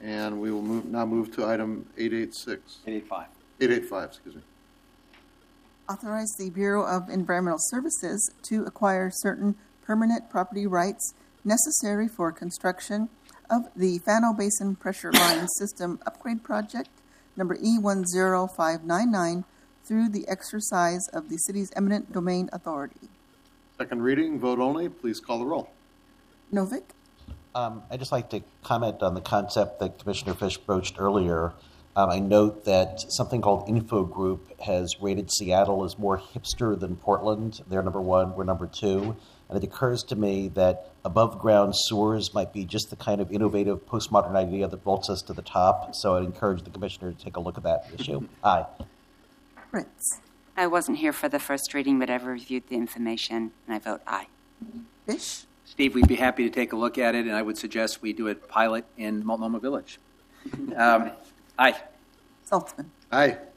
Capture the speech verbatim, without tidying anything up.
And we will move, now move to item eight eighty-six. eight eighty-five. eight eighty-five, excuse me. Authorize the Bureau of Environmental Services to acquire certain permanent property rights necessary for construction of the Fano Basin Pressure Line System Upgrade Project, number E one zero five nine nine, through the exercise of the city's eminent domain authority. Second reading, vote only. Please call the roll. Novick, Um, I'd just like to comment on the concept that Commissioner Fish broached earlier. Um, I note that something called Info Group has rated Seattle as more hipster than Portland. They're number one, we're number two. And it occurs to me that above-ground sewers might be just the kind of innovative postmodern idea that vaults us to the top. So I'd encourage the Commissioner to take a look at that issue. Aye. Fritz, I wasn't here for the first reading, but I've reviewed the information, and I vote aye. Fish, Steve, we'd be happy to take a look at it, and I would suggest we do a pilot in Multnomah Village. Um, aye. Saltzman. Aye.